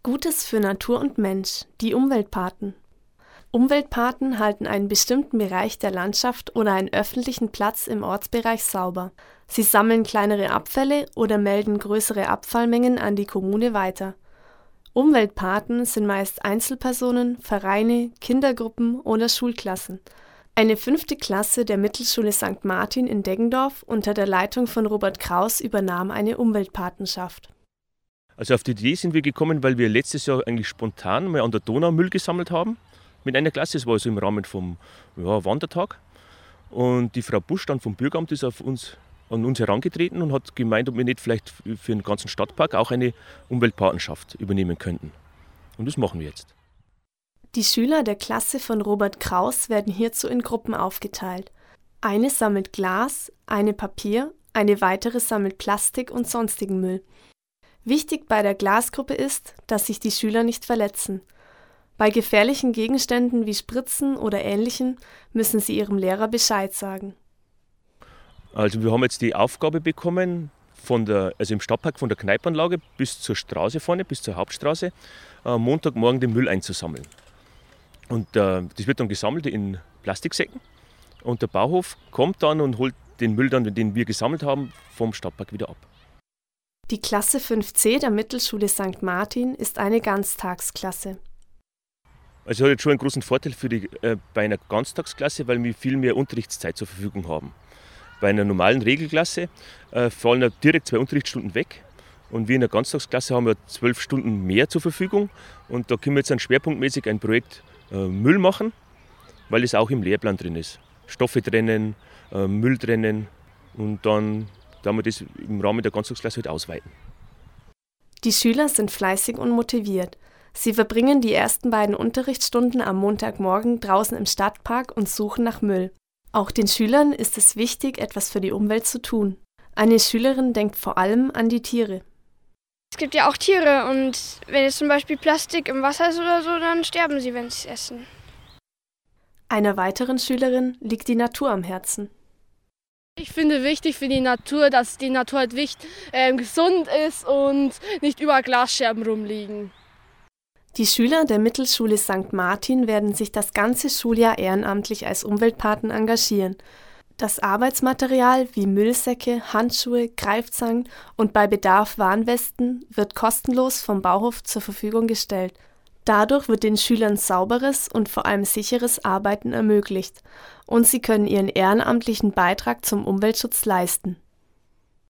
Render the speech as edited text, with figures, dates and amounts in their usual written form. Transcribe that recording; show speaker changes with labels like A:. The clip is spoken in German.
A: Gutes für Natur und Mensch, die Umweltpaten. Umweltpaten halten einen bestimmten Bereich der Landschaft oder einen öffentlichen Platz im Ortsbereich sauber. Sie sammeln kleinere Abfälle oder melden größere Abfallmengen an die Kommune weiter. Umweltpaten sind meist Einzelpersonen, Vereine, Kindergruppen oder Schulklassen. Eine 5. Klasse der Mittelschule St. Martin in Deggendorf unter der Leitung von Robert Kraus übernahm eine Umweltpatenschaft.
B: Also auf die Idee sind wir gekommen, weil wir letztes Jahr eigentlich spontan mal an der Donau Müll gesammelt haben mit einer Klasse. Das war also im Rahmen vom Wandertag. Und die Frau Busch dann vom Bürgeramt ist an uns herangetreten und hat gemeint, ob wir nicht vielleicht für den ganzen Stadtpark auch eine Umweltpatenschaft übernehmen könnten. Und das machen wir jetzt.
A: Die Schüler der Klasse von Robert Kraus werden hierzu in Gruppen aufgeteilt. Eine sammelt Glas, eine Papier, eine weitere sammelt Plastik und sonstigen Müll. Wichtig bei der Glasgruppe ist, dass sich die Schüler nicht verletzen. Bei gefährlichen Gegenständen wie Spritzen oder Ähnlichem müssen sie ihrem Lehrer Bescheid sagen.
B: Also wir haben jetzt die Aufgabe bekommen, im Stadtpark von der Kneipanlage bis zur Straße vorne, bis zur Hauptstraße, am Montagmorgen den Müll einzusammeln. Und das wird dann gesammelt in Plastiksäcken und der Bauhof kommt dann und holt den Müll dann, den wir gesammelt haben, vom Stadtpark wieder ab.
A: Die Klasse 5c der Mittelschule St. Martin ist eine Ganztagsklasse.
B: Also hat jetzt schon einen großen Vorteil bei einer Ganztagsklasse, weil wir viel mehr Unterrichtszeit zur Verfügung haben. Bei einer normalen Regelklasse fallen ja direkt 2 Unterrichtsstunden weg. Und wir in der Ganztagsklasse haben ja 12 Stunden mehr zur Verfügung. Und da können wir jetzt dann schwerpunktmäßig ein Projekt Müll machen, weil es auch im Lehrplan drin ist. Stoffe trennen, Müll trennen und dann wir das im Rahmen der Ganztagsklasse halt ausweiten.
A: Die Schüler sind fleißig und motiviert. Sie verbringen die ersten beiden Unterrichtsstunden am Montagmorgen draußen im Stadtpark und suchen nach Müll. Auch den Schülern ist es wichtig, etwas für die Umwelt zu tun. Eine Schülerin denkt vor allem an die Tiere.
C: Es gibt ja auch Tiere und wenn jetzt zum Beispiel Plastik im Wasser ist oder so, dann sterben sie, wenn sie es essen.
A: Einer weiteren Schülerin liegt die Natur am Herzen.
D: Ich finde wichtig für die Natur, dass die Natur halt gesund ist und nicht überall Glasscherben rumliegen.
A: Die Schüler der Mittelschule St. Martin werden sich das ganze Schuljahr ehrenamtlich als Umweltpaten engagieren. Das Arbeitsmaterial wie Müllsäcke, Handschuhe, Greifzangen und bei Bedarf Warnwesten wird kostenlos vom Bauhof zur Verfügung gestellt. Dadurch wird den Schülern sauberes und vor allem sicheres Arbeiten ermöglicht und sie können ihren ehrenamtlichen Beitrag zum Umweltschutz leisten.